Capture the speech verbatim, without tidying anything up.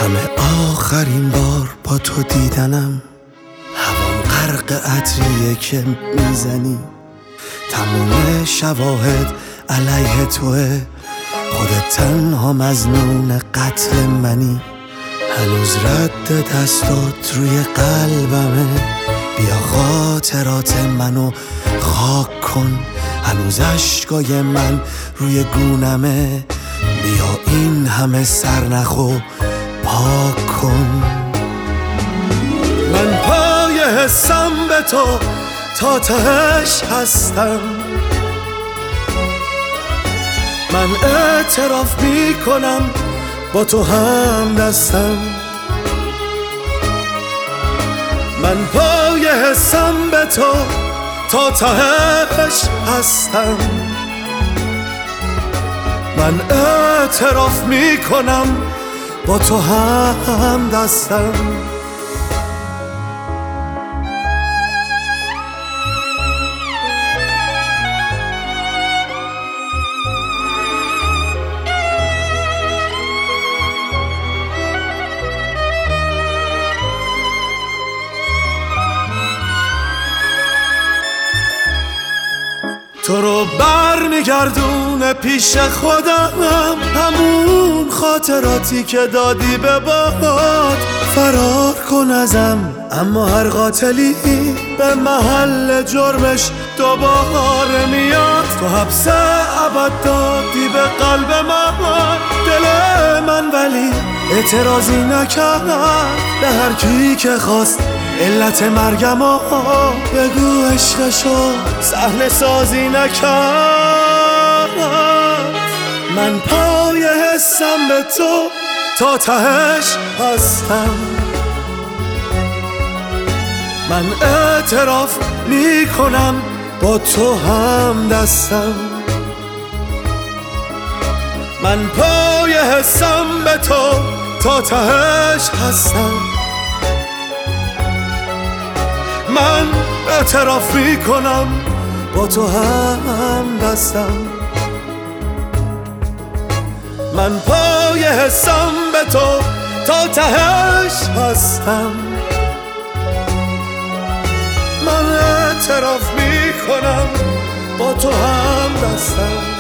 همه آخرین بار با تو دیدنم، هوام غرق عطریه که میزنی، تموم شواهد علیه توه، خودت تنها مظنون قتل منی. هنوز رد دستات روی قلبمه، بیا خاطرات منو خاک کن، هنوز عشقای من روی گونمه، بیا این همه سرنخو پاک کن. من پای حسم به تو تا تهش هستم، من اعتراف می کنم با تو هم دستم، من پای حسم به تو تا تهش هستم، من اعتراف می کنم با تو هم دستم. تو رو برمیگردونه پیش خودم، همون خاطراتی که دادی به باد. فرار کن ازم، اما هر قاتلی به محل جرمش دوباره میاد. تو حبس ابد دادی به قلب من، دل من ولی اعتراضی نکرد. به هر کی که خواست علت مرگم و بگو عشقشو صحنه سازی نکرد. من پای حسم به تو تا تهش هستم، من اعتراف می کنم با تو هم دستم، من پای حسم به تو تا تهش هستم، من اعتراف می کنم با تو هم دستم، من پای حسم به تو تا تهش هستم، من اعتراف می کنم با تو هم دستم.